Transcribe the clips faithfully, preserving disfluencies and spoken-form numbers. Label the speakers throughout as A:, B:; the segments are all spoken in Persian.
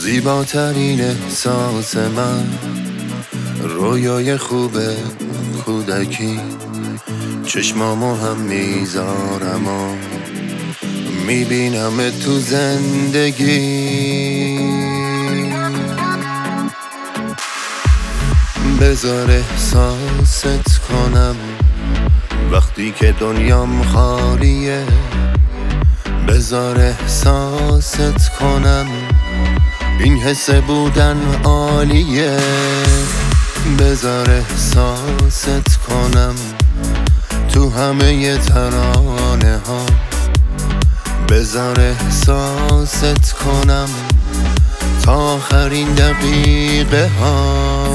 A: زیباترین احساس من رویای خوب کودکی، چشمامو هم میذارم و میبینم تو زندگی. بذار احساست کنم وقتی که دنیام خالیه، بذار احساست کنم این حس بودن عالیه، بذار احساست کنم تو همه ترانه ها، بذار احساست کنم تا آخرین دقیقه ها.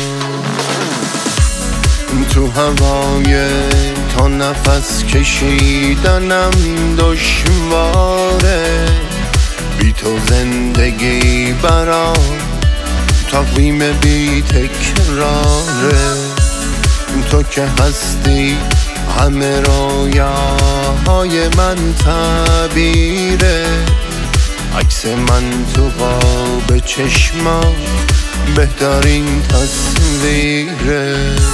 A: تو هوای تا نفس کشیدنم دشواره، بی تو زندگی برام تقویم بی تکراره. تو که هستی همه رویاهای من تعبیره، عکس من تو قاب چشمات بهترین تصویره.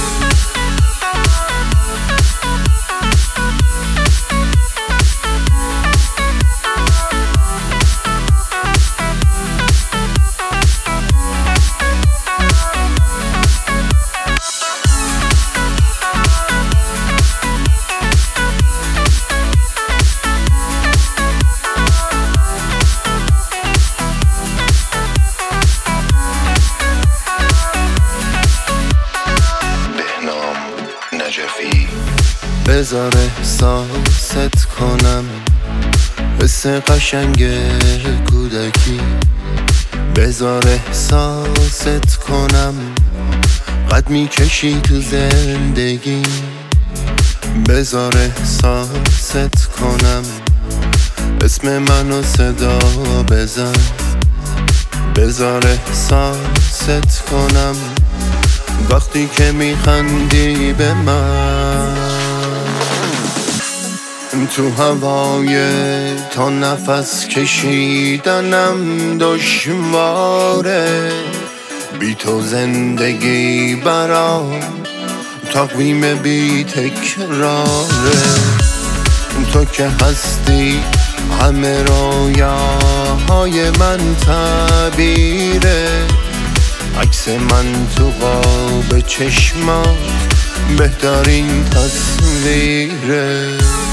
A: بذار احساست کنم حس قشنگ کودکی، بذار احساست کنم قد میکشی تو زندگی، بذار احساست کنم اسم منو صدا بزن، بذار احساست کنم وقتی که میخندی به من. تو هوای تا نفس کشیدنم دشواره، بی تو زندگی برام تقویم بی تکراره. تو که هستی همه رویاهای من تعبیره، عکس من تو قاب چشمات بهترین تصویره.